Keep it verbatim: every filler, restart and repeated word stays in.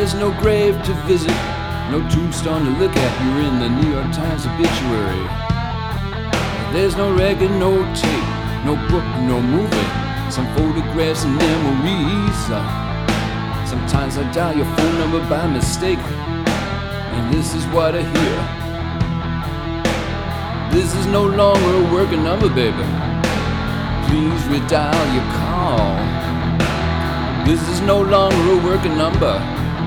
There's no grave to visit, no tombstone to look at. You're in the New York Times obituary. There's no record, no tape, no book, no movie. Some photographs and memories. Sometimes I dial your phone number by mistake, and this is what I hear. This is no longer a working number, baby. Please redial your call. This is no longer a working number.